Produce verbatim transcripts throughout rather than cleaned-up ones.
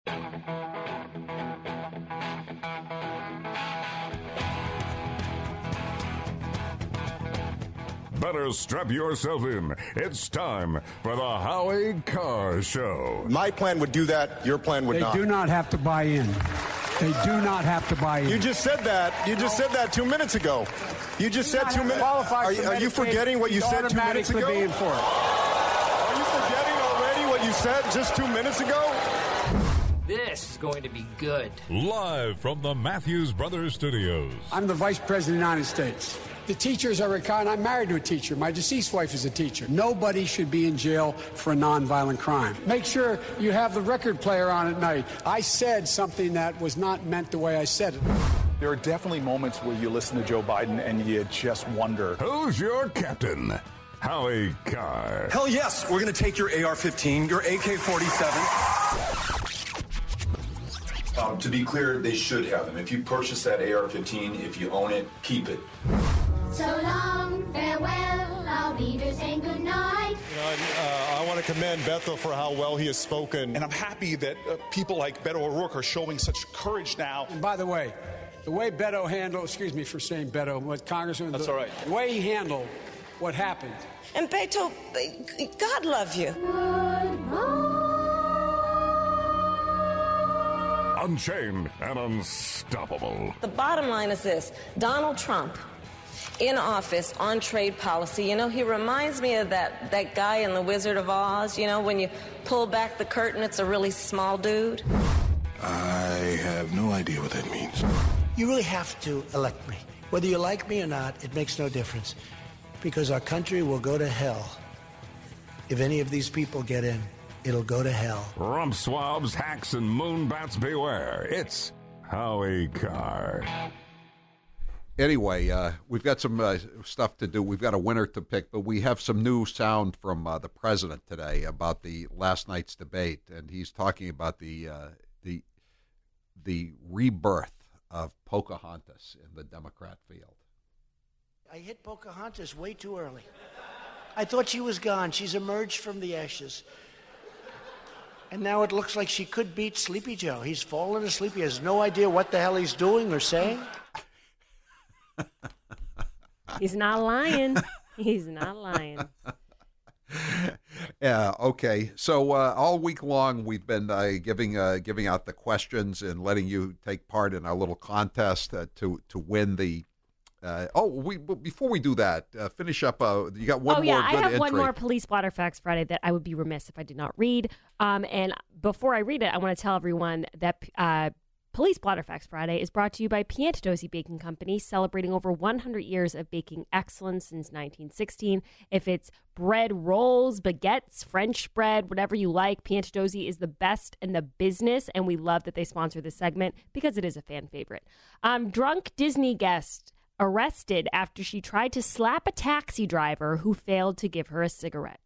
Better strap yourself in. It's time for the Howie Carr Show. My plan would do that. Your plan would they not. They do not have to buy in. They do not have to buy in. You just said that. You just said that two minutes ago. You just said two minutes. Are, are you forgetting what you said two minutes ago? Be in for it. Are you forgetting already what you said just two minutes ago? This is going to be good. Live from the Matthews Brothers Studios. I'm the Vice President of the United States. The teachers are required. I'm married to a teacher. My deceased wife is a teacher. Nobody should be in jail for a nonviolent crime. Make sure you have the record player on at night. I said something that was not meant the way I said it. There are definitely moments where you listen to Joe Biden and you just wonder. Who's your captain? Howie Carr. Hell yes, we're going to take your A R fifteen, your A K forty-seven. Um, to be clear, they should have them. If you purchase that A R fifteen, if you own it, keep it. So long, farewell, I'll be there saying goodnight. You know, and, uh, I want to commend Beto for how well he has spoken. And I'm happy that uh, people like Beto O'Rourke are showing such courage now. And by the way, the way Beto handled, excuse me for saying Beto, what Congressman, That's the, all right. the way he handled what happened. And Beto, God love you. Unchained and unstoppable. The bottom line is this. Donald Trump, in office, on trade policy, you know, he reminds me of that, that guy in The Wizard of Oz. You know, when you pull back the curtain, it's a really small dude. I have no idea what that means. You really have to elect me. Whether you like me or not, it makes no difference. Because our country will go to hell if any of these people get in. It'll go to hell. Rump swabs, hacks, and moonbats beware. It's Howie Carr. Anyway, uh, we've got some uh, stuff to do. We've got a winner to pick, but we have some new sound from uh, the president today about the last night's debate, and he's talking about the uh, the the rebirth of Pocahontas in the Democrat field. I hit Pocahontas way too early. I thought she was gone. She's emerged from the ashes. And now it looks like she could beat Sleepy Joe. He's fallen asleep. He has no idea what the hell he's doing or saying. He's not lying. He's not lying. Yeah, okay. So uh, all week long we've been uh, giving uh, giving out the questions and letting you take part in our little contest uh, to to win the Uh, oh, we before we do that, uh, finish up. Uh, you got one oh, more. yeah, good I have entry. one more Police Blotter Facts Friday that I would be remiss if I did not read. Um, and before I read it, I want to tell everyone that uh, Police Blotter Facts Friday is brought to you by Piantadosi Baking Company, celebrating over one hundred years of baking excellence since nineteen sixteen. If it's bread rolls, baguettes, French bread, whatever you like, Piantadosi is the best in the business, and we love that they sponsor this segment because it is a fan favorite. Um, drunk Disney guest arrested after she tried to slap a taxi driver who failed to give her a cigarette.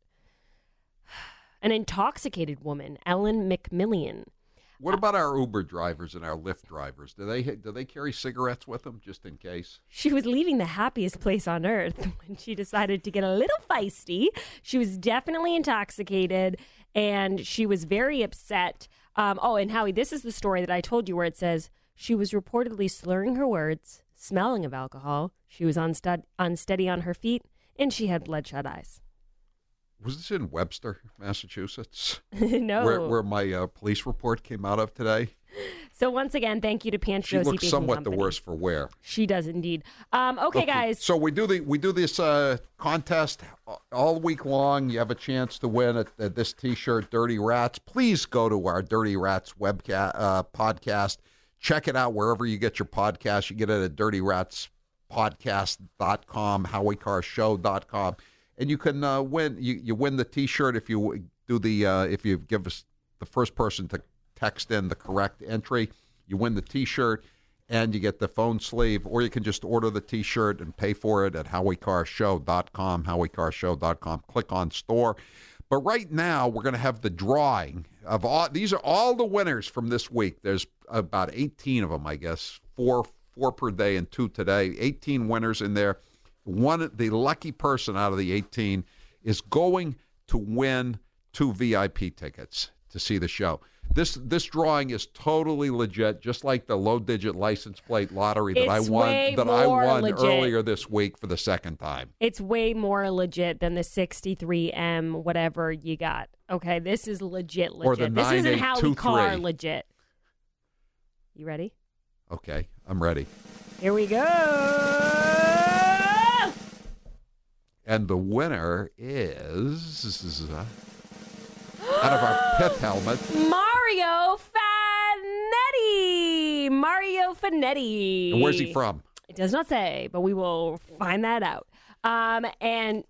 An intoxicated woman, Ellen McMillian. What about our Uber drivers and our Lyft drivers? Do they do they carry cigarettes with them just in case? She was leaving the happiest place on earth when she decided to get a little feisty. She was definitely intoxicated, and she was very upset. Um, oh, and Howie, this is the story that I told you where it says she was reportedly slurring her words, smelling of alcohol, she was unstud- unsteady on her feet, and she had bloodshot eyes. Was this in Webster, Massachusetts? No. Where, where my uh, police report came out of today? So once again, thank you to Piantadosi She looks Baking somewhat Company. the worse for wear. She does indeed. Um, okay, okay, guys. So we do the we do this uh, contest all week long. You have a chance to win a, a, this T-shirt, Dirty Rats. Please go to our Dirty Rats webcast uh, podcast. Check it out wherever you get your podcast. You get it at dirty rats podcast dot com, howie carr show dot com. And you can uh, win. You, you win the T-shirt if you do the uh, if you give us the first person to text in the correct entry. You win the T-shirt, and you get the phone sleeve. Or you can just order the T-shirt and pay for it at howie carr show dot com, howie carr show dot com. Click on store. But right now we're going to have the drawing of all. These are all the winners from this week. There's about eighteen of them, I guess. Four four per day and two today. eighteen winners in there. One, the lucky person out of the eighteen is going to win two V I P tickets to see the show. This this drawing is totally legit, just like the low-digit license plate lottery that It's I won way that I more won legit. earlier this week for the second time. It's way more legit than the sixty-three M whatever you got. Okay, this is legit legit. Or the this isn't nine eight Howie two Carr three. legit. You ready? Okay, I'm ready. Here we go. And the winner is uh, out of our pith helmet. Mario Fanetti. Mario Fanetti. And where's he from? It does not say, but we will find that out. Um, and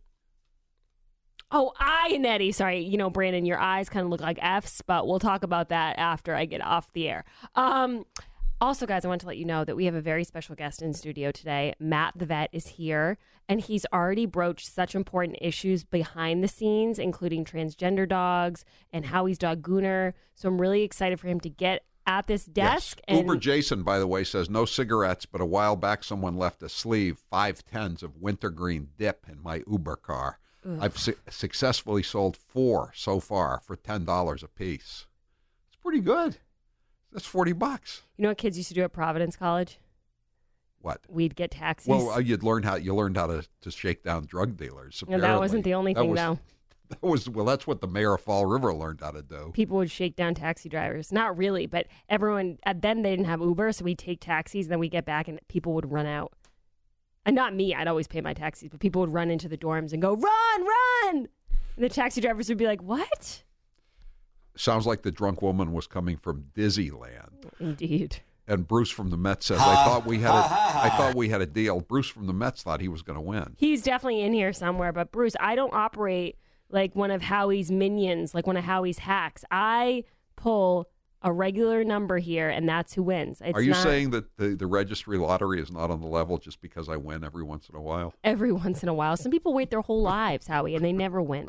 oh, Iannetti. Sorry, you know, Brandon, your eyes kind of look like F's, but we'll talk about that after I get off the air. Um, also, guys, I want to let you know that we have a very special guest in studio today. Matt the Vet is here, and he's already broached such important issues behind the scenes, including transgender dogs and Howie's dog Gooner. So I'm really excited for him to get at this desk. Yes. And Uber Jason, by the way, says no cigarettes, but a while back someone left a sleeve, five tens of wintergreen dip in my Uber car. Ugh. I've su- successfully sold four so far for ten dollars a piece. It's pretty good. That's forty bucks. You know what kids used to do at Providence College? What? We'd get taxis. Well, uh, you'd learn how you learned how to, to shake down drug dealers. No, that apparently. wasn't the only That thing, was- though. That was well. That's what the mayor of Fall River learned how to do. People would shake down taxi drivers. Not really, but everyone, uh, then they didn't have Uber, so we'd take taxis, and then we'd get back, and people would run out. And not me, I'd always pay my taxis, but people would run into the dorms and go, run, run! And the taxi drivers would be like, what? Sounds like the drunk woman was coming from Disneyland. Indeed. And Bruce from the Mets says, "I thought we had a, I thought we had a deal." Bruce from the Mets thought he was going to win. He's definitely in here somewhere, but Bruce, I don't operate like one of Howie's minions, like one of Howie's hacks. I pull a regular number here, and that's who wins. It's Are you not saying that the, the registry lottery is not on the level just because I win every once in a while? every once in a while? Some people wait their whole lives, Howie, and they never win.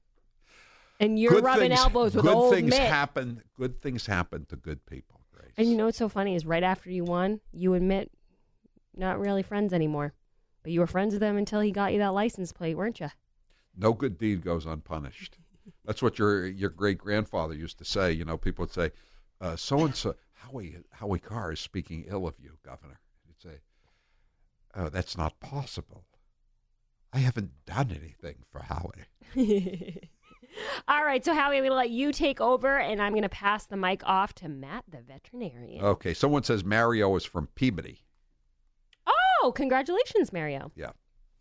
And you're Good rubbing things, elbows with good old things Mitt. happen. Good things happen to good people. Grace. And you know what's so funny is right after you won, you admit not really friends anymore. But you were friends with them until he got you that license plate, weren't you? No good deed goes unpunished. That's what your your great grandfather used to say. You know, people would say, uh, "So and so, Howie Howie Carr is speaking ill of you, Governor." He'd say, "Oh, that's not possible. I haven't done anything for Howie." All right, so Howie, I'm going to let you take over, and I'm going to pass the mic off to Matt, the veterinarian. Okay, someone says Mario is from Peabody. Oh, congratulations, Mario. Yeah,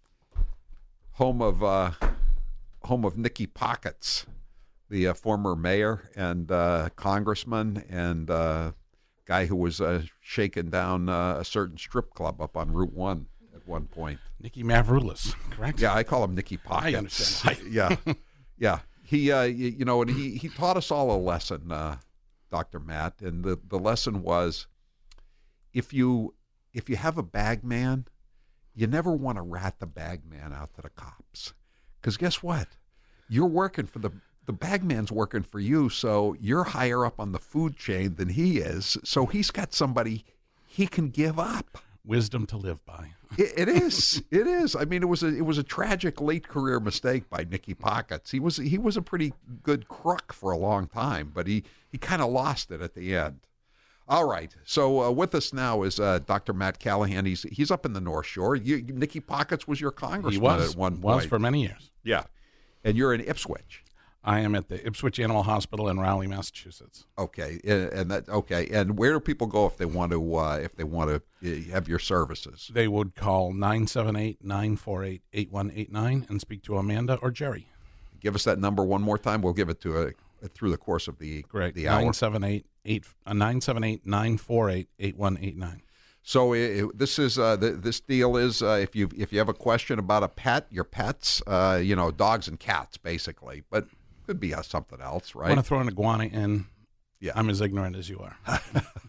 home of uh, home of Nikki Pockets, the uh, former mayor and uh, congressman and uh, guy who was uh, shaking down uh, a certain strip club up on Route One at one point. Nicky Mavroulis, correct? Yeah, I call him Nikki Pockets. I understand. yeah, yeah. He, uh, you, you know, and he, he taught us all a lesson, uh, Doctor Matt, and the, the lesson was, if you if you have a bag man, you never want to rat the bag man out to the cops, because guess what? You're working for the the bag man's working for you, so you're higher up on the food chain than he is, so he's got somebody he can give up. Wisdom to live by. It, it is. It is. I mean, it was a it was a tragic late career mistake by Nicky Pockets. He was he was a pretty good crook for a long time, but he, he kind of lost it at the end. All right. So uh, with us now is uh, Doctor Matt Callahan. He's he's up in the North Shore. You, Nicky Pockets was your congressman He was, at one was point. for many years. Yeah, and you're in Ipswich. I am at the Ipswich Animal Hospital in Raleigh, Massachusetts. Okay, and, and that okay. And where do people go if they want to uh, if they want to uh, have your services? They would call nine seven eight, nine four eight, eight one eight nine and speak to Amanda or Jerry. Give us that number one more time. We'll give it to a, through the course of the Great. the hour. nine seven eight, nine seven eight, nine four eight, eight one eight nine. So it, this is uh, the, this deal is uh, if you if you have a question about a pet, your pets, uh, you know, dogs and cats, basically, but could be uh, something else, right? I want to throw an iguana in. Yeah, I'm as ignorant as you are.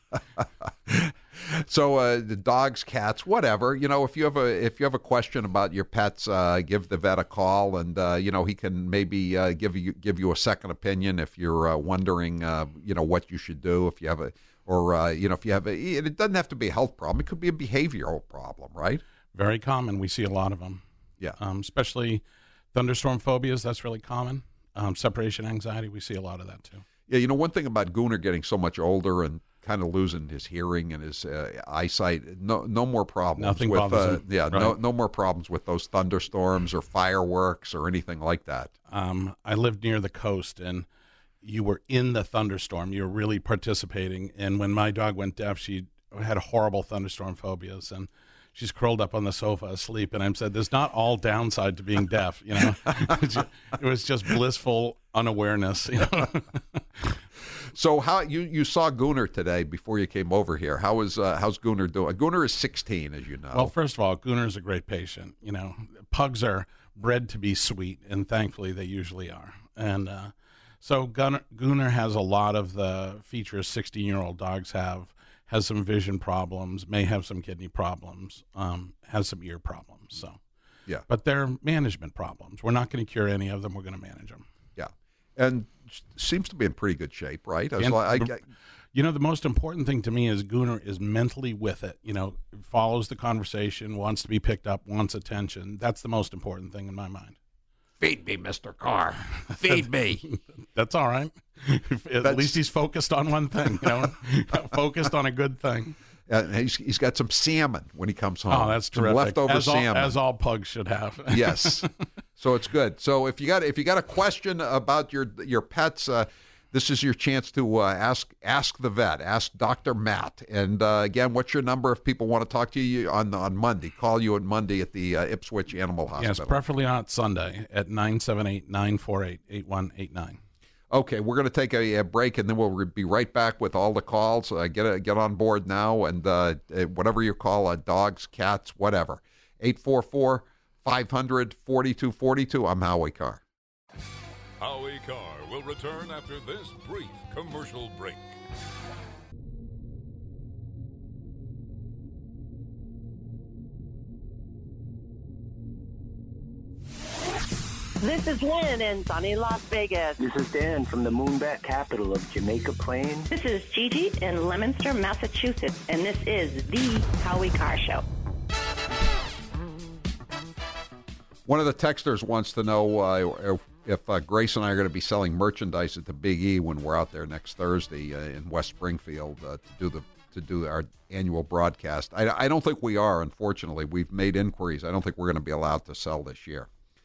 So uh, the dogs, cats, whatever. You know, if you have a if you have a question about your pets, uh, give the vet a call, and uh, you know he can maybe uh, give you give you a second opinion if you're uh, wondering, uh, you know, what you should do if you have a or uh, you know if you have a. It doesn't have to be a health problem; it could be a behavioral problem, right? Very common. We see a lot of them. Yeah, um, especially thunderstorm phobias. That's really common. Um, separation anxiety. We see a lot of that too. Yeah, you know, one thing about Gooner getting so much older and kind of losing his hearing and his uh, eyesight, no no more problems. Nothing with, bothers uh, him. Yeah, Right. no no more problems with those thunderstorms or fireworks or anything like that. Um, I lived near the coast, and you were in the thunderstorm. You were really participating. And when my dog went deaf, she had horrible thunderstorm phobias, and she's curled up on the sofa asleep. And I said, there's not all downside to being deaf, you know. It was just blissful unawareness, you know. So how you, you saw Gooner today before you came over here. How is uh, how's Gooner doing? Gooner is sixteen, as you know. Well, first of all, Gooner is a great patient. You know, pugs are bred to be sweet, and thankfully they usually are. And uh, so Gunner, Gooner has a lot of the features sixteen-year-old dogs have. Has some vision problems, may have some kidney problems, um, has some ear problems. So, yeah, but they're management problems. We're not going to cure any of them. We're going to manage them. Yeah, and seems to be in pretty good shape, right? As And, like, I, you know, the most important thing to me is Gooner is mentally with it. You know, follows the conversation, wants to be picked up, wants attention. That's the most important thing in my mind. Feed me, Mister Carr. Feed me. That's all right. At That's, least he's focused on one thing, you know, focused on a good thing. Uh, he's, he's got some salmon when he comes home. Oh, that's some terrific. leftover as all, salmon, as all pugs should have. Yes, so it's good. So if you got if you got a question about your your pets, uh, this is your chance to uh, ask ask the vet, ask Doctor Matt. And uh, again, what's your number if people want to talk to you on on Monday? Call you on Monday at the uh, Ipswich Animal Hospital. Yes, preferably on Sunday at nine seven eight, nine four eight, eight one eight nine. Okay, we're going to take a, a break, and then we'll be right back with all the calls. Uh, get a, get on board now, and uh, whatever you call uh, dogs, cats, whatever. eight four four, five hundred, forty-two forty-two. I'm Howie Carr. Howie Carr will return after this brief commercial break. This is Lynn in sunny Las Vegas. This is Dan from the moonbat capital of Jamaica Plain. This is Gigi in Leominster, Massachusetts, and this is the Howie Carr Show. One of the texters wants to know uh, if uh, Grace and I are going to be selling merchandise at the Big E when we're out there next Thursday uh, in West Springfield uh, to do the to do our annual broadcast. I, I don't think we are, unfortunately. We've made inquiries. I don't think we're going to be allowed to sell this year.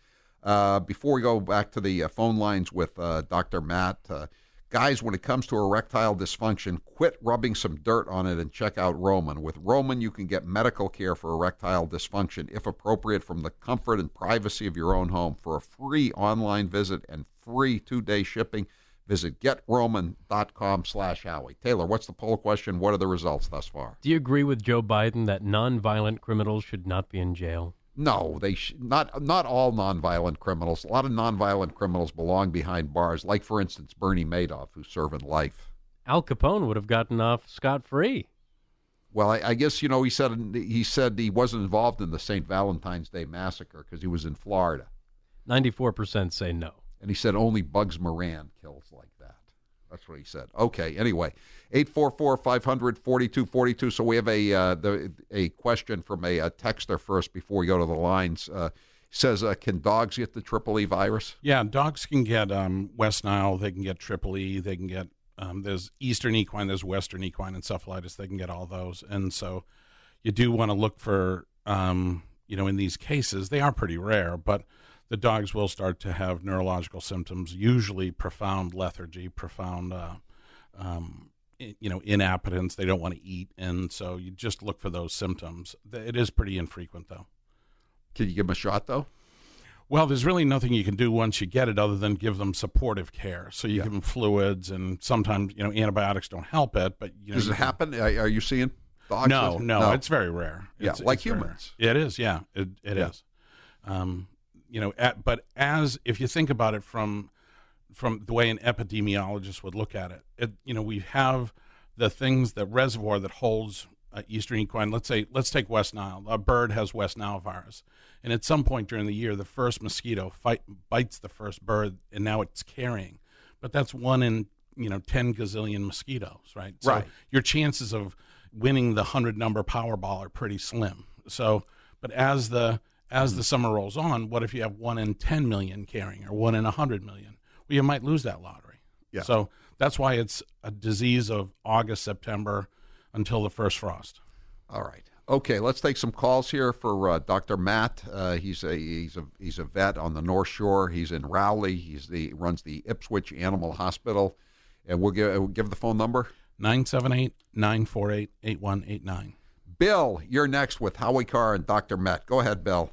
Uh, before we go back to the uh, phone lines with uh, Doctor Matt, uh, guys, when it comes to erectile dysfunction, quit rubbing some dirt on it and check out Roman. With Roman, you can get medical care for erectile dysfunction, if appropriate, from the comfort and privacy of your own home. For a free online visit and free two-day shipping, visit getroman.com slash Howie. Taylor, what's the poll question? What are the results thus far? Do you agree with Joe Biden that nonviolent criminals should not be in jail? No, they sh- not not all nonviolent criminals. A lot of nonviolent criminals belong behind bars, like, for instance, Bernie Madoff, who's serving life. Al Capone would have gotten off scot-free. Well, I, I guess, you know, he said he said he wasn't involved in the Saint Valentine's Day massacre because he was in Florida. ninety-four percent say no. And he said only Bugs Moran kills like that. That's what he said. Okay, anyway, eight four four, five hundred, forty-two forty-two. So we have a uh, the, a question from a, a texter first before we go to the lines. Uh, says, uh, can dogs get the Triple E virus? Yeah, dogs can get um, West Nile. They can get Triple E. They can get, um, there's Eastern equine, there's Western equine encephalitis. They can get all those. And so you do want to look for, um, you know, in these cases, they are pretty rare, but the dogs will start to have neurological symptoms, usually profound lethargy, profound, uh, um, you know, inappetence. They don't want to eat. And so you just look for those symptoms. It is pretty infrequent, though. Can you give them a shot, though? Well, there's really nothing you can do once you get it other than give them supportive care. So you yeah. give them fluids, and sometimes, you know, antibiotics don't help it. But you know, Does it happen? Are you seeing dogs? No, no, no, it's very rare. Yeah, it's, like it's humans. It is, yeah, it, it yeah. is. Um, you know, at, but as if you think about it from from the way an epidemiologist would look at it, it you know, we have the things, the reservoir that holds uh, Eastern equine. Let's say, let's take West Nile. A bird has West Nile virus, and at some point during the year, the first mosquito fight, bites the first bird, and now it's carrying. But that's one in, you know, ten gazillion mosquitoes, right? So right. your chances of winning the hundred number Powerball are pretty slim. So, but as the as mm-hmm. the summer rolls on, what if you have one in ten million carrying, or one in a hundred million? Well, you might lose that lottery. Yeah. So that's why it's a disease of August, September until the first frost. All right. Okay, let's take some calls here for uh, Doctor Matt. Uh, he's a he's a he's a vet on the North Shore. He's in Rowley. He's the runs the Ipswich Animal Hospital, and we'll give we'll give the phone number nine seven eight, nine four eight, eight one eight nine. Bill, you're next with Howie Carr and Doctor Matt. Go ahead, Bill.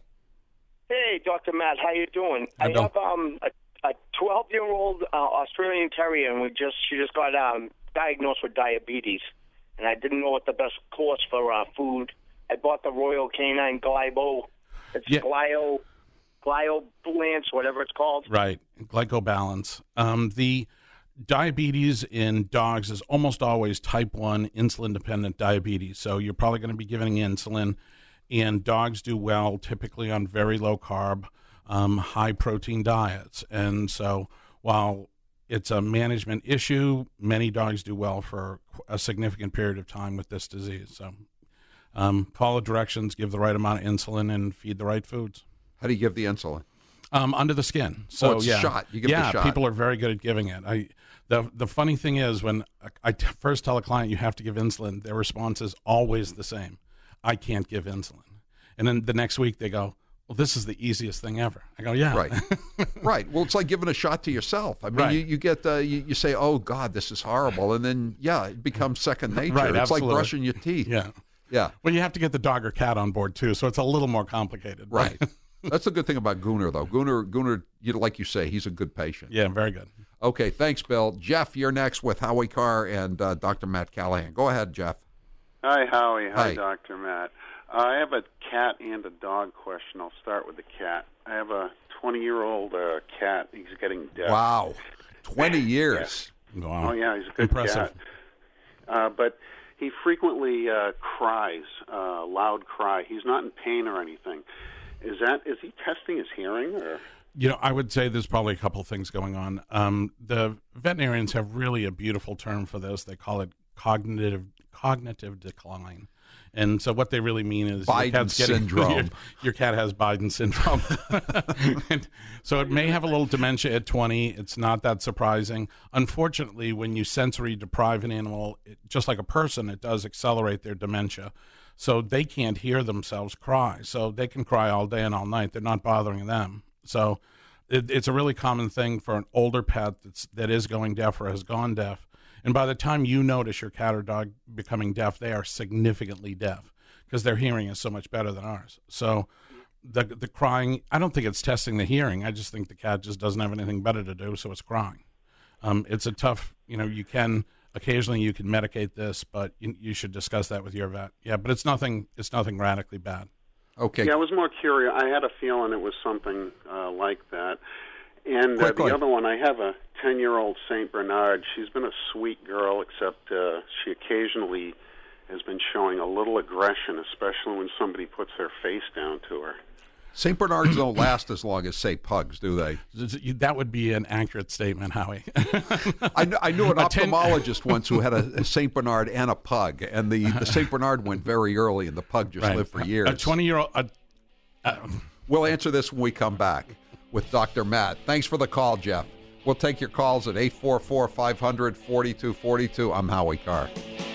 Hey, Doctor Matt, how you doing? Hi, I Bill. have um a twelve-year-old uh, Australian Terrier, and we just she just got um, diagnosed with diabetes, and I didn't know what the best course for uh, food. I bought the Royal Canine Glybo. It's Yeah. Glyo, Glyobalance, whatever it's called. Right, glycobalance. Um, the diabetes in dogs is almost always type one insulin-dependent diabetes, so you're probably going to be giving insulin, and dogs do well typically on very low-carb, um, high-protein diets. And so while it's a management issue, many dogs do well for a significant period of time with this disease. So um, follow directions, give the right amount of insulin, and feed the right foods. How do you give the insulin? Um, under the skin. So oh, it's yeah, a shot. You give yeah, the shot. people are very good at giving it. I the the funny thing is when I t- first tell a client you have to give insulin, their response is always the same: I can't give insulin. And then the next week they go, "Well, this is the easiest thing ever." I go, "Yeah, right, right." Well, it's like giving a shot to yourself. I mean, Right. you, you get uh, you, you say, "Oh God, this is horrible," and then yeah, it becomes second nature. Right, it's absolutely. like brushing your teeth. Yeah, yeah. Well, you have to get the dog or cat on board too, so it's a little more complicated. Right. That's the good thing about Gunnar, though. Gunnar, Gunnar, you like you say, he's a good patient. Yeah, very good. Okay, thanks, Bill. Jeff, you're next with Howie Carr and uh, Doctor Matt Callahan. Go ahead, Jeff. Hi, Howie. Hi, Hi. Doctor Matt. Uh, I have a cat and a dog question. I'll start with the cat. I have a twenty-year-old uh, cat. He's getting deaf. Wow, twenty years. Wow. Oh, yeah, he's a good Impressive. cat. Uh, but he frequently uh, cries, uh, loud cry. He's not in pain or anything. Is that is he testing his hearing or? You know, I would say there's probably a couple of things going on. Um, the veterinarians have really a beautiful term for this. They call it cognitive cognitive decline. And so what they really mean is Biden your cat's getting, syndrome. Your, your cat has Biden syndrome. And so it may have a little dementia at twenty. It's not that surprising. Unfortunately, when you sensory deprive an animal, it, just like a person, it does accelerate their dementia. So they can't hear themselves cry. So they can cry all day and all night. They're not bothering them. So it, it's a really common thing for an older pet that's, that is going deaf or has gone deaf. And by the time you notice your cat or dog becoming deaf, they are significantly deaf because their hearing is so much better than ours. So the the crying, I don't think it's testing the hearing. I just think the cat just doesn't have anything better to do, so it's crying. Um, it's a tough, you know, you can, occasionally you can medicate this, but you, you should discuss that with your vet. Yeah, but it's nothing, it's nothing radically bad. Okay. Yeah, I was more curious. I had a feeling it was something uh, like that. And uh, Quickly. the other one, I have a ten-year-old Saint Bernard. She's been a sweet girl, except uh, she occasionally has been showing a little aggression, especially when somebody puts their face down to her. Saint Bernards don't last as long as, say, pugs, do they? That would be an accurate statement, Howie. I, kn- I knew an A ten- ophthalmologist once who had a, a Saint Bernard and a pug, and the, the Saint Bernard went very early, and the pug just Right. lived for years. A twenty-year-old... Uh, uh, We'll answer this when we come back with Doctor Matt. Thanks for the call, Jeff. We'll take your calls at eight four four, five hundred, forty-two forty-two. I'm Howie Carr.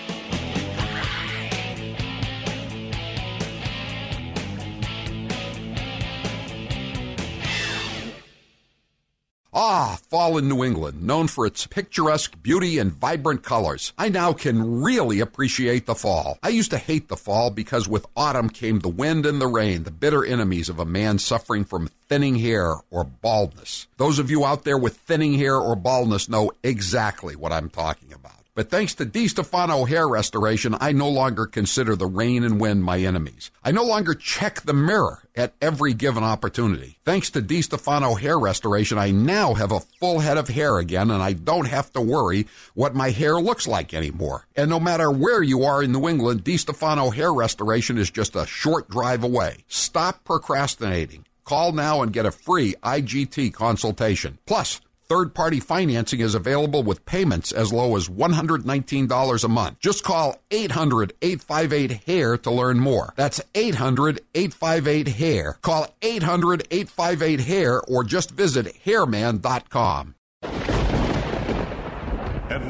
Ah, fall in New England, known for its picturesque beauty and vibrant colors. I now can really appreciate the fall. I used to hate the fall because with autumn came the wind and the rain, the bitter enemies of a man suffering from thinning hair or baldness. Those of you out there with thinning hair or baldness know exactly what I'm talking about. But thanks to DiStefano Hair Restoration, I no longer consider the rain and wind my enemies. I no longer check the mirror at every given opportunity. Thanks to DiStefano Hair Restoration, I now have a full head of hair again, and I don't have to worry what my hair looks like anymore. And no matter where you are in New England, DiStefano Hair Restoration is just a short drive away. Stop procrastinating. Call now and get a free I G T consultation. Plus, third-party financing is available with payments as low as one hundred nineteen dollars a month. Just call eight hundred, eight five eight, H A I R to learn more. That's eight hundred, eight five eight, H A I R. Call eight hundred, eight five eight, H A I R or just visit hairman dot com. And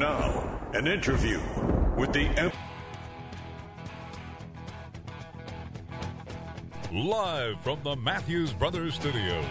An interview with the M- Live from the Matthews Brothers Studios.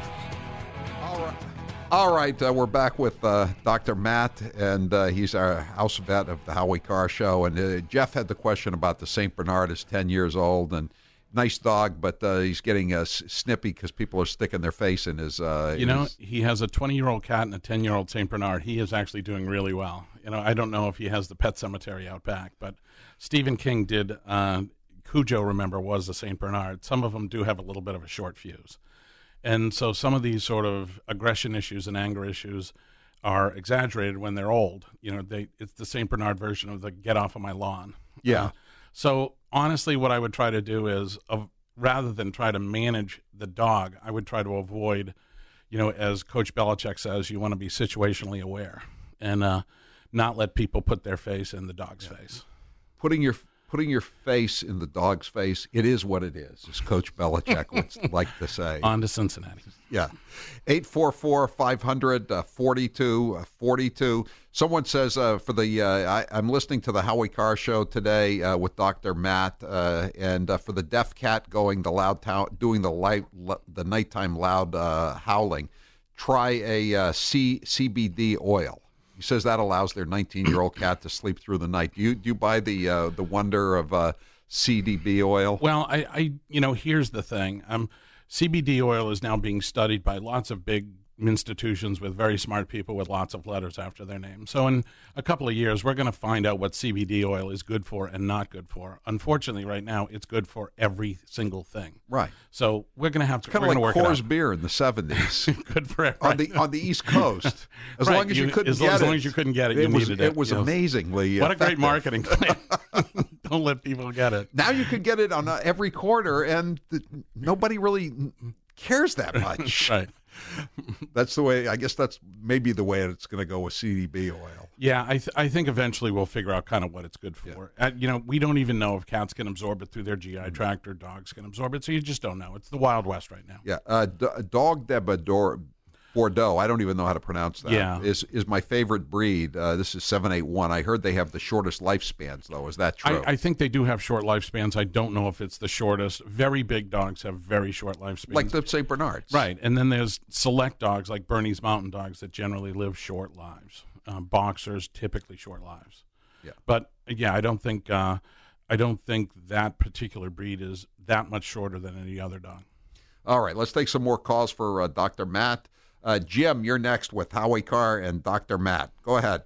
All right. All right, uh, we're back with uh, Doctor Matt, and uh, he's our house vet of the Howie Carr Show. And uh, Jeff had the question about the Saint Bernard is ten years old, and nice dog, but uh, he's getting uh, snippy because people are sticking their face in his... Uh, you know, his... he has a twenty-year-old cat and a ten-year-old Saint Bernard. He is actually doing really well. You know, I don't know if he has the pet cemetery out back, but Stephen King did... Uh, Cujo, remember, was a Saint Bernard. Some of them do have a little bit of a short fuse. And so some of these sort of aggression issues and anger issues are exaggerated when they're old. You know, they it's the Saint Bernard version of the get off of my lawn. Yeah. Uh, so honestly, what I would try to do is, uh, rather than try to manage the dog, I would try to avoid, you know, as Coach Belichick says, you want to be situationally aware and uh, not let people put their face in the dog's yeah. face. Putting your Putting your face in the dog's face, it is what it is, as Coach Belichick would like to say. On to Cincinnati. Yeah. eight four four, five hundred, forty-two forty-two. Someone says, uh, for the, uh, I, I'm listening to the Howie Carr Show today uh, with Doctor Matt, uh, and uh, for the deaf cat going the loud town, doing the light, the nighttime loud uh, howling, try a uh, C, C B D oil. He says that allows their nineteen-year-old cat to sleep through the night. Do you do you buy the uh, the wonder of uh, C B D oil? Well, I, I you know here's the thing. Um, C B D oil is now being studied by lots of big institutions with very smart people with lots of letters after their name. So in a couple of years, we're going to find out what C B D oil is good for and not good for. Unfortunately, right now, it's good for every single thing. Right. So we're going to have to kind of like Coors beer in the seventies. Good for everything. on the on the East Coast. As right. long as you, you couldn't as, get as it, long as you couldn't get it, it you was, needed it. It was yes. amazingly what effective. a great marketing plan. Don't let people get it. Now you can get it on uh, every quarter, and the, nobody really cares that much. Right. That's the way, I guess that's maybe the way it's going to go with C B D oil. Yeah, I th- I think eventually we'll figure out kind of what it's good for. Yeah. Uh, you know, we don't even know if cats can absorb it through their G I mm-hmm. tract or dogs can absorb it, so you just don't know. It's the Wild West right now. Yeah, uh, D- Dog de Bordeaux, Bordeaux, I don't even know how to pronounce that, yeah. is, is my favorite breed. Uh, this is seven eight one. I heard they have the shortest lifespans, though. Is that true? I, I think they do have short lifespans. I don't know if it's the shortest. Very big dogs have very short lifespans. Like the Saint Bernards. Right, and then there's select dogs like Bernese Mountain Dogs that generally live short lives. Um, boxers, typically short lives. Yeah. But, yeah, I don't think uh, I don't think that particular breed is that much shorter than any other dog. All right, let's take some more calls for uh, Doctor Matt. Uh, Jim, you're next with Howie Carr and Doctor Matt. Go ahead.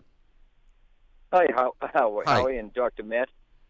Hi, how, how, Hi. Howie and Doctor Matt.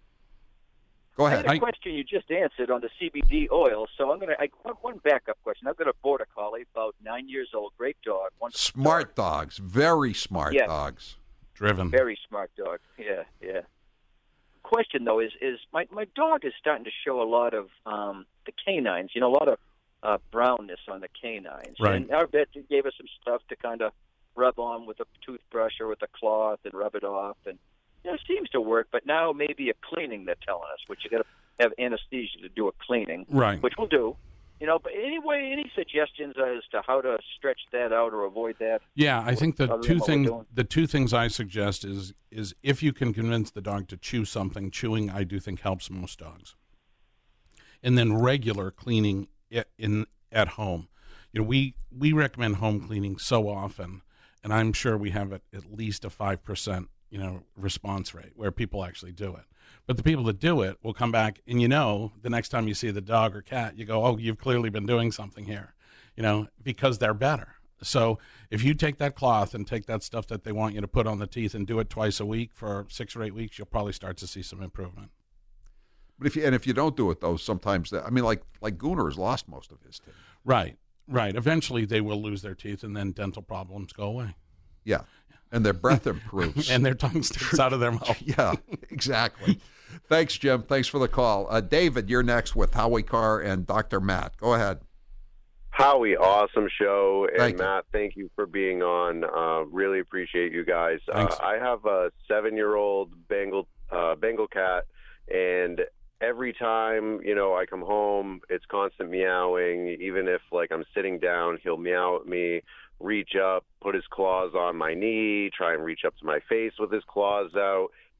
Go I ahead. had a question you just answered on the C B D oil, so I'm gonna. I want one backup question. I've got a border collie, about nine years old, great dog. Smart dog. dogs, very smart yeah. dogs. Driven. Very smart dog. Yeah, yeah. Question though is is my my dog is starting to show a lot of um, the canines. You know, a lot of uh, brownness on the canines. Right. And our vet gave us some stuff to kind of rub on with a toothbrush or with a cloth and rub it off, and you know, it seems to work. But now maybe a cleaning they're telling us, which you got to have anesthesia to do a cleaning, right? Which we'll do. You know, but anyway, any suggestions as to how to stretch that out or avoid that? Yeah, I think the Other two than what we're things doing? the two things I suggest is is if you can convince the dog to chew something, chewing I do think helps most dogs. And then regular cleaning i- in at home. You know, we we recommend home cleaning so often, and I'm sure we have at, at least a five percent, you know, response rate where people actually do it. But the people that do it will come back, and you know, the next time you see the dog or cat, you go, oh, you've clearly been doing something here, you know, because they're better. So if you take that cloth and take that stuff that they want you to put on the teeth and do it twice a week for six or eight weeks, you'll probably start to see some improvement. But if you and if you don't do it, though, sometimes that, I mean, like like Gunnar has lost most of his teeth. Right, right. Eventually, they will lose their teeth, and then dental problems go away. Yeah, and their breath improves, and their tongue sticks out of their mouth. Yeah, exactly. Thanks, Jim. Thanks for the call. Uh, David, you're next with Howie Carr and Doctor Matt. Go ahead. Howie, awesome show. And Thank Matt, you. thank you for being on. Uh, really appreciate you guys. Uh, Thanks. I have a seven-year-old Bengal uh, Bengal cat, and every time, you know, I come home, it's constant meowing. Even if, like, I'm sitting down, he'll meow at me, reach up, put his claws on my knee, try and reach up to my face with his claws out.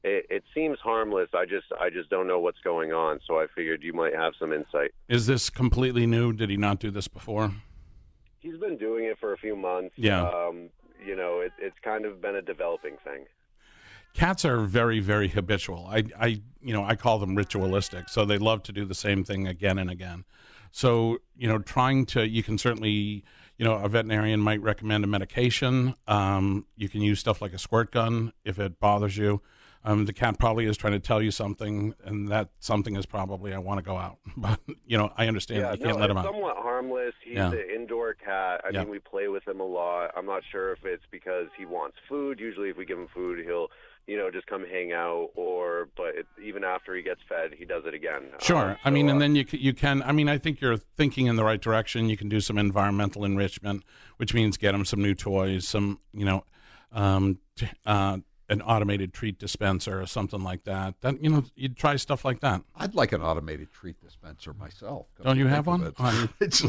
it, it seems harmless. I just I just don't know what's going on. So I figured you might have some insight. Is this completely new? Did he not do this before? He's been doing it for a few months. Yeah. Um, you know, it, it's kind of been a developing thing. Cats are very, very habitual. I, I, you know, I call them ritualistic. So they love to do the same thing again and again. So, you know, trying to, you can certainly, you know, a veterinarian might recommend a medication. Um, you can use stuff like a squirt gun if it bothers you. Um, the cat probably is trying to tell you something, and that something is probably, I want to go out. But, you know, I understand yeah, that you no, can't let him it's out. somewhat harmless. He's Yeah. an indoor cat. I Yeah. mean, we play with him a lot. I'm not sure if it's because he wants food. Usually if we give him food, he'll, you know, just come hang out, or, but it, even after he gets fed, he does it again. Sure. Um, I mean, so, and uh, then you c- you can, I mean, I think you're thinking in the right direction. You can do some environmental enrichment, which means get them some new toys, some, you know, um, t- uh, an automated treat dispenser or something like that. That, you know, you'd try stuff like that. I'd like an automated treat dispenser myself. come Don't to you think have of one? it. Oh,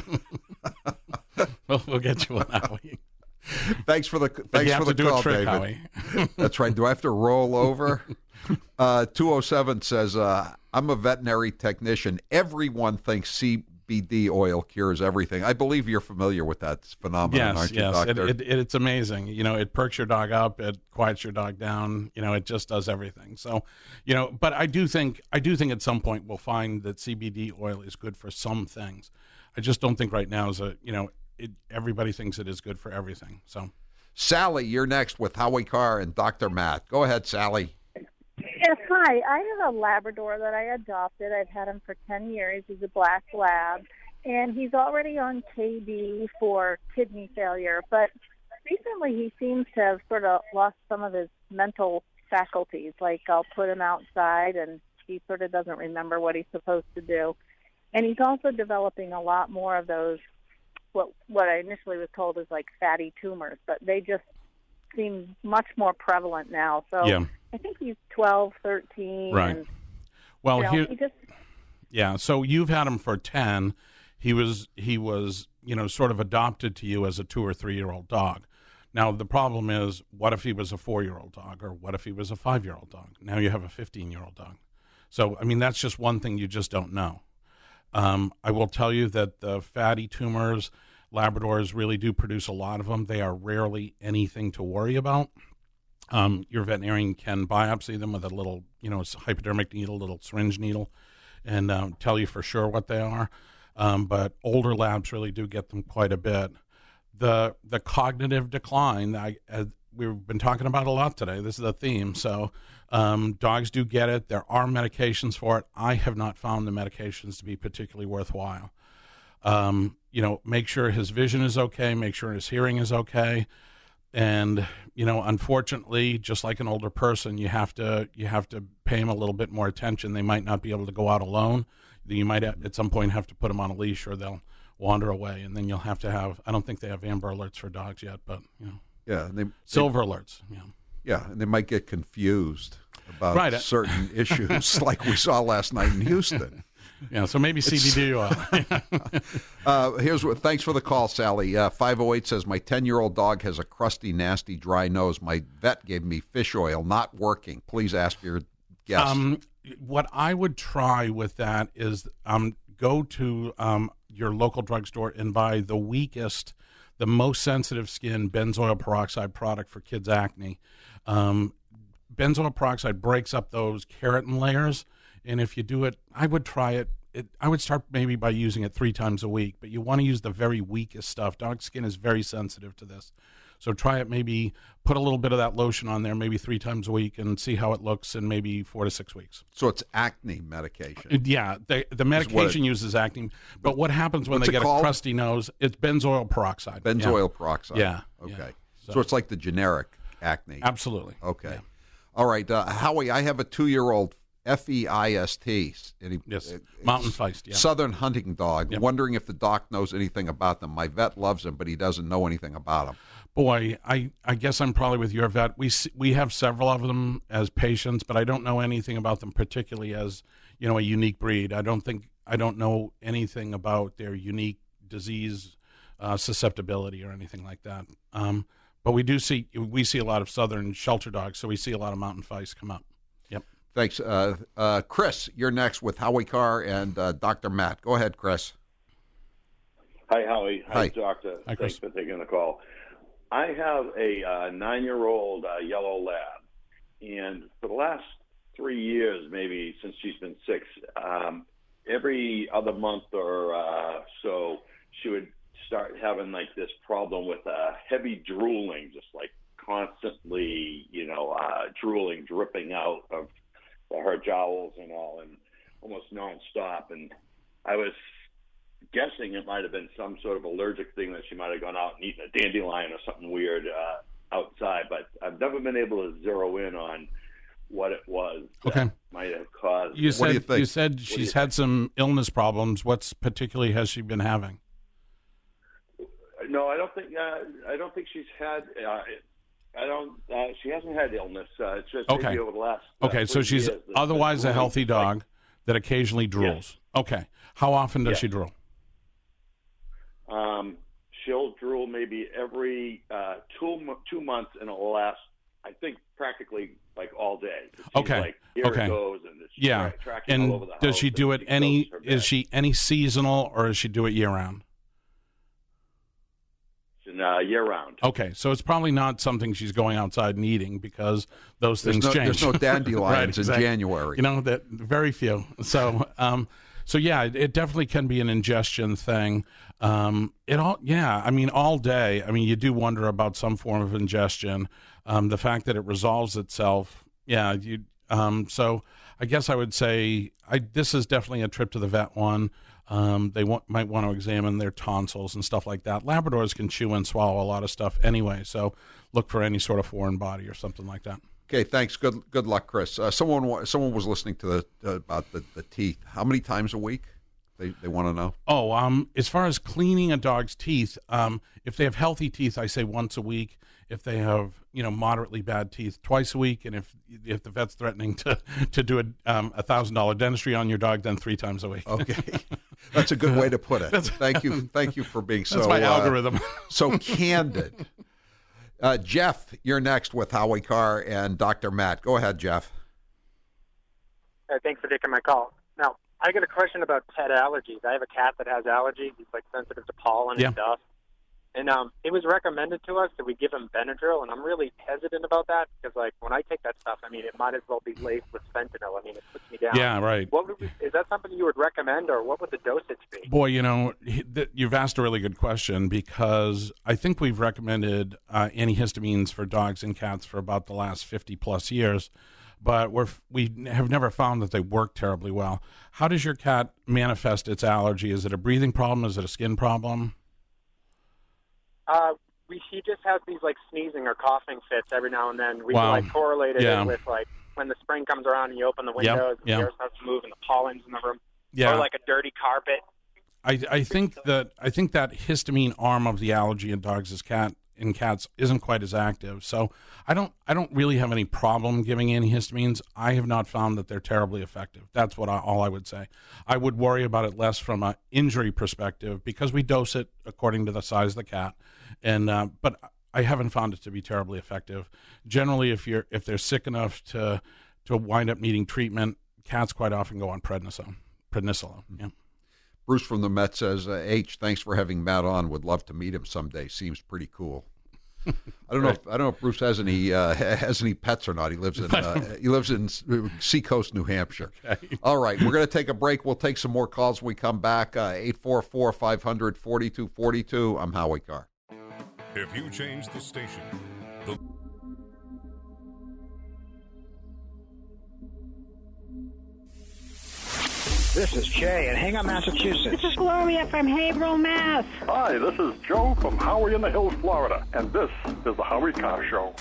It's- we'll, we'll get you one, Howie. Thanks for the thanks you for have the to do a call, trick, David. Howie. That's right. Do I have to roll over? Uh, two oh seven says, uh, I'm a veterinary technician. Everyone thinks C B D oil cures everything. I believe you're familiar with that phenomenon, Yes, aren't you, yes. It, Doctor? it, it, it's amazing. You know, it perks your dog up. It quiets your dog down. You know, it just does everything. So, you know, but I do think I do think at some point we'll find that C B D oil is good for some things. I just don't think right now is a, you know, it, everybody thinks it is good for everything. So, Sally, you're next with Howie Carr and Doctor Matt. Go ahead, Sally. Yes, hi. I have a Labrador that I adopted. I've had him for ten years. He's a black lab, and he's already on K B for kidney failure. But recently he seems to have sort of lost some of his mental faculties. Like I'll put him outside, and he sort of doesn't remember what he's supposed to do. And he's also developing a lot more of those, what what I initially was told is like fatty tumors, but they just seem much more prevalent now. So yeah. I think he's twelve, thirteen. Right. And, well, you know, here, he just, yeah. So you've had him for ten. He was he was you know sort of adopted to you as a two or three year old dog. Now the problem is, what if he was a four year old dog, or what if he was a five year old dog? Now you have a fifteen year old dog. So I mean that's just one thing you just don't know. Um, I will tell you that the fatty tumors, Labradors really do produce a lot of them. They are rarely anything to worry about. Um, your veterinarian can biopsy them with a little, you know, hypodermic needle, little syringe needle, and um, tell you for sure what they are. Um, but older labs really do get them quite a bit. The the cognitive decline, I, uh, we've been talking about a lot today. This is a theme. So um, dogs do get it. There are medications for it. I have not found the medications to be particularly worthwhile. Um, you know, make sure his vision is okay, make sure his hearing is okay. And, you know, unfortunately, just like an older person, you have to you have to pay him a little bit more attention. They might not be able to go out alone. You might have, at some point have to put them on a leash, or they'll wander away, and then you'll have to have, I don't think they have Amber Alerts for dogs yet, but, you know. Yeah. They, Silver they, Alerts, yeah. Yeah, and they might get confused about right. certain issues like we saw last night in Houston. Yeah, so maybe C B D oil. uh, here's what. Thanks for the call, Sally. Uh, five oh eight says, my ten-year-old dog has a crusty, nasty, dry nose. My vet gave me fish oil, not working. Please ask your guest. Um, what I would try with that is um, go to um, your local drugstore and buy the weakest, the most sensitive skin benzoyl peroxide product for kids' acne. Um, benzoyl peroxide breaks up those keratin layers. And if you do it, I would try it. it. I would start maybe by using it three times a week, but you want to use the very weakest stuff. Dog skin is very sensitive to this. So try it, maybe put a little bit of that lotion on there, maybe three times a week, and see how it looks in maybe four to six weeks. So it's acne medication. Yeah, the, the medication it, uses acne. But what happens when they get called? a crusty nose, it's benzoyl peroxide. Benzoyl yeah. peroxide. Yeah. Okay. Yeah. So, so it's like the generic acne. Absolutely. Okay. Yeah. All right. Uh, Howie, I have a two-year-old F E I S T. He, yes, uh, mountain feist, yeah. Southern hunting dog. Yep. Wondering if the doc knows anything about them. My vet loves him, but he doesn't know anything about them. Boy, I, I guess I'm probably with your vet. We we have several of them as patients, but I don't know anything about them particularly as, you know, a unique breed. I don't think I don't know anything about their unique disease uh, susceptibility or anything like that. Um, but we do see we see a lot of Southern shelter dogs, so we see a lot of mountain feist come up. Thanks. Uh, uh, Chris, you're next with Howie Carr and uh, Doctor Matt. Go ahead, Chris. Hi, Howie. Hi, Hi. Doctor. Hi, Chris. Thanks for taking the call. I have a uh, nine-year-old uh, yellow lab, and for the last three years, maybe since she's been six, um, every other month or uh, so, she would start having like this problem with uh, heavy drooling, just like constantly, you know, uh, drooling, dripping out of her jowls and all, and almost nonstop. And I was guessing it might have been some sort of allergic thing that she might have gone out and eaten a dandelion or something weird uh, outside, but I've never been able to zero in on what it was that Okay. might have caused. You said What do you think? you said What do she's you had some illness problems. What's particularly has she been having? No, I don't think. Uh, I don't think she's had. Uh, I don't. Uh, she hasn't had illness. Uh, it's just Okay. maybe over the last. Uh, Okay, so three she's years, the- otherwise the a healthy drooling, dog that occasionally drools. Okay. How often does Yeah. she drool? Like, um, she'll drool maybe every uh, two mo- two months, and it'll last. I think practically like all day. She's Okay. Like, here okay. it goes, and she's yeah. tra- tracking And all over the does house, she do and it any? goes to her Is bed. she any seasonal or does she do it year round? And, uh, year round. Okay, so it's probably not something she's going outside and eating because those There's things no- change. there's no dandelions Right, in exactly. January. You know that very few. So, um, so yeah, it, it definitely can be an ingestion thing. Um, it all, yeah. I mean, all day. I mean, you do wonder about some form of ingestion. Um, the fact that it resolves itself. Yeah. You. Um, so I guess I would say I. This is definitely a trip to the vet one. Um, they want, might want to examine their tonsils and stuff like that. Labradors can chew and swallow a lot of stuff anyway, so look for any sort of foreign body or something like that. Okay, thanks. Good good luck, Chris. Uh, someone wa- someone was listening to the uh, about the, the teeth. How many times a week? They they want to know. Oh, um, as far as cleaning a dog's teeth, um, if they have healthy teeth, I say once a week. If they have, you know, moderately bad teeth, twice a week. And if if the vet's threatening to to do a um, a thousand dollar dentistry on your dog, then three times a week. Okay, that's a good way to put it. That's- thank you, thank you for being so That's my uh, algorithm. so candid. Uh, Jeff, you're next with Howie Carr and Doctor Matt. Go ahead, Jeff. Uh, thanks for taking my call. Now, I got a question about pet allergies. I have a cat that has allergies. He's like sensitive to pollen Yeah. and dust. And um, it was recommended to us that we give him Benadryl, and I'm really hesitant about that because, like, when I take that stuff, I mean, it might as well be laced with fentanyl. I mean, it puts me down. Yeah, right. What would we, is that something you would recommend, or what would the dosage be? Boy, you know, he- th- you've asked a really good question because I think we've recommended uh, antihistamines for dogs and cats for about the last fifty plus years, but we're, we have never found that they work terribly well. How does your cat manifest its allergy? Is it a breathing problem? Is it a skin problem? Uh, we, he just has these, like, sneezing or coughing fits every now and then. We, Wow. like, correlated Yeah. it with, like, when the spring comes around and you open the Yep, windows, the yeah. air starts to move and the pollen's in the room. Yeah. Or, like, a dirty carpet. I, I think that I think that histamine arm of the allergy in dogs is cat in cats isn't quite as active. So I don't I don't really have any problem giving antihistamines. I have not found that they're terribly effective. That's what I, all I would say. I would worry about it less from an injury perspective because we dose it according to the size of the cat, and uh, but I haven't found it to be terribly effective. Generally, if you're if they're sick enough to to wind up needing treatment, cats quite often go on prednisone. Prednisolone. Yeah. Bruce from the Met says, uh, H, thanks for having Matt on. Would love to meet him someday. Seems pretty cool. I don't know. If, I don't know if Bruce has any uh, has any pets or not. He lives in uh, he lives in Seacoast, New Hampshire. Okay. All right, we're going to take a break. We'll take some more calls when we come back. Uh, eight four four, five hundred, forty-two forty-two. I'm Howie Carr. If you change the station, the This is Jay in Hingham, Massachusetts. This is Gloria from Haverhill, Mass. Hi, this is Joe from Howie in the Hills, Florida, and this is the Howie Carr Show.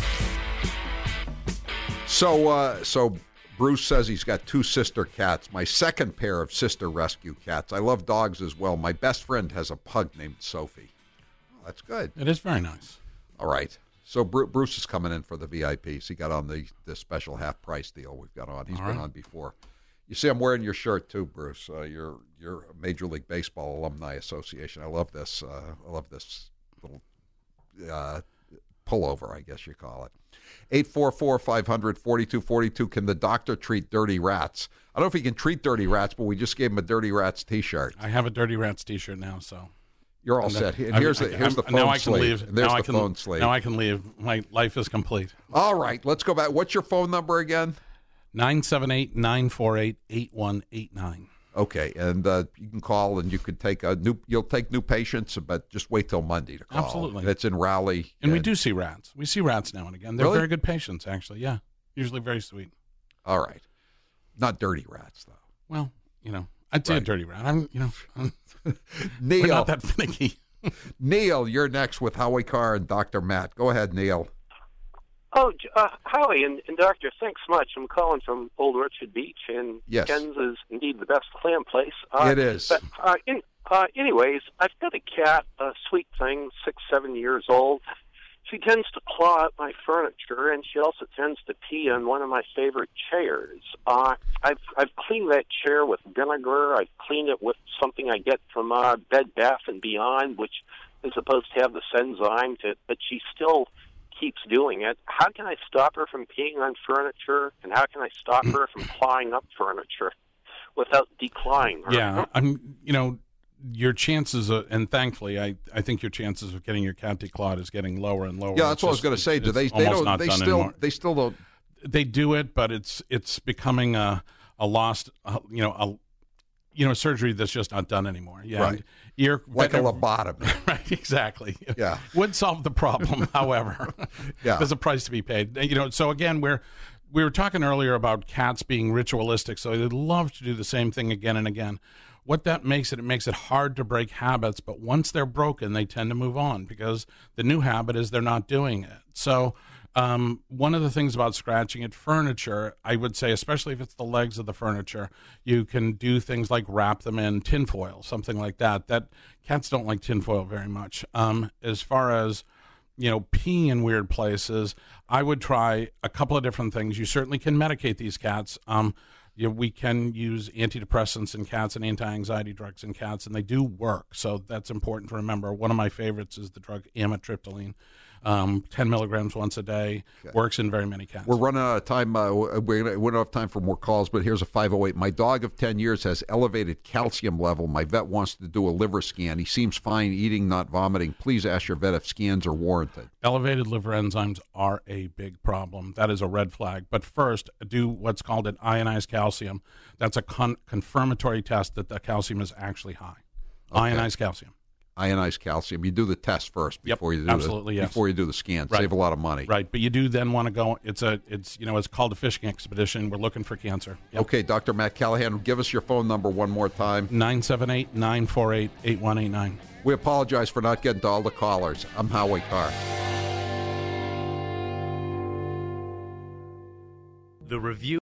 So, uh, so Bruce says he's got two sister cats. My second pair of sister rescue cats. I love dogs as well. My best friend has a pug named Sophie. Oh, that's good. It is very nice. All right. So Bru- Bruce is coming in for the V I Ps. He got on the, the special half price deal we've got on. He's All been right. on before. You see, I'm wearing your shirt too, Bruce. Uh, you're you're a Major League Baseball Alumni Association. I love this. Uh, I love this little uh, pullover, I guess you call it. eight four four, five hundred, forty-two forty-two. Can the doctor treat dirty rats? I don't know if he can treat dirty rats, but we just gave him a Dirty Rats T-shirt. I have a Dirty Rats T-shirt now, so. You're all And set. the- And here's the, here's the phone now I can sleeve. leave. And there's now the I can, phone sleeve. Now I can leave. My life is complete. All right, let's go back. What's your phone number again? nine seven eight, nine four eight, eight one eight nine. Okay, and uh, you can call, and you could take a new. You'll take new patients, but just wait till Monday to call. Absolutely. It's in Raleigh, And we do see rats. We see rats now and again. They're Really? very good patients, actually. Yeah, usually very sweet. All right, not dirty rats though. Well, you know, I'd say a Right. dirty rat. I'm, you know, I'm, Neil, we're not that finicky. Neil, you're next with Howie Carr and Doctor Matt. Go ahead, Neil. Oh, uh, Howie and, and Doctor, thanks much. I'm calling from Old Orchard Beach, and Yes. Ken's is indeed the best clam place. Uh, It is. But uh, in, uh, anyways, I've got a cat, a sweet thing, six, seven years old. She tends to claw at my furniture, and she also tends to pee on one of my favorite chairs. Uh, I've I've cleaned that chair with vinegar. I've cleaned it with something I get from uh, Bed Bath and Beyond, which is supposed to have the Senzyme to, but she still keeps doing it. How can I stop her from peeing on furniture, and how can I stop her from clawing up furniture without declawing her? Yeah, I'm. You know, your chances, of, and thankfully, I, I think your chances of getting your cat declawed is getting lower and lower. Yeah, that's It's what I was just- going to say. Do it's they? They almost don't. not They done still. anymore. They still don't. They do it, but it's it's becoming a a lost. Uh, you know, a you know, surgery that's just not done anymore. Yeah, Right. Ear, Like a lobotomy. Right, exactly. Yeah. Would solve the problem, however. Yeah. There's a price to be paid. You know, so again, we're we were talking earlier about cats being ritualistic, so they'd love to do the same thing again and again. What that makes it, it makes it hard to break habits, but once they're broken, they tend to move on because the new habit is they're not doing it. So um, one of the things about scratching at furniture, I would say, especially if it's the legs of the furniture, you can do things like wrap them in tinfoil, something like that. That cats don't like tinfoil very much. Um, as far as you know, peeing in weird places, I would try a couple of different things. You certainly can medicate these cats. Um, you know, we can use antidepressants in cats and anti-anxiety drugs in cats, and they do work. So that's important to remember. One of my favorites is the drug amitriptyline. Um, ten milligrams once a day, Okay. works in very many cats. We're running out of time. Uh, we we don't have time for more calls, but here's a five oh eight. My dog of ten years has elevated calcium level. My vet wants to do a liver scan. He seems fine eating, not vomiting. Please ask your vet if scans are warranted. Elevated liver enzymes are a big problem. That is a red flag. But first, do what's called an ionized calcium. That's a con- confirmatory test that the calcium is actually high. Okay. Ionized calcium. Ionized calcium. You do the test first before Yep, you do absolutely, the, yes. before you do the scan. Right. Save a lot of money. Right, but you do then want to go. It's a, it's you know, it's called a fishing expedition. We're looking for cancer. Yep. Okay, Doctor Matt Callahan, give us your phone number one more time. nine seven eight, nine four eight, eight one eight nine. We apologize for not getting to all the callers. I'm Howie Carr. The review.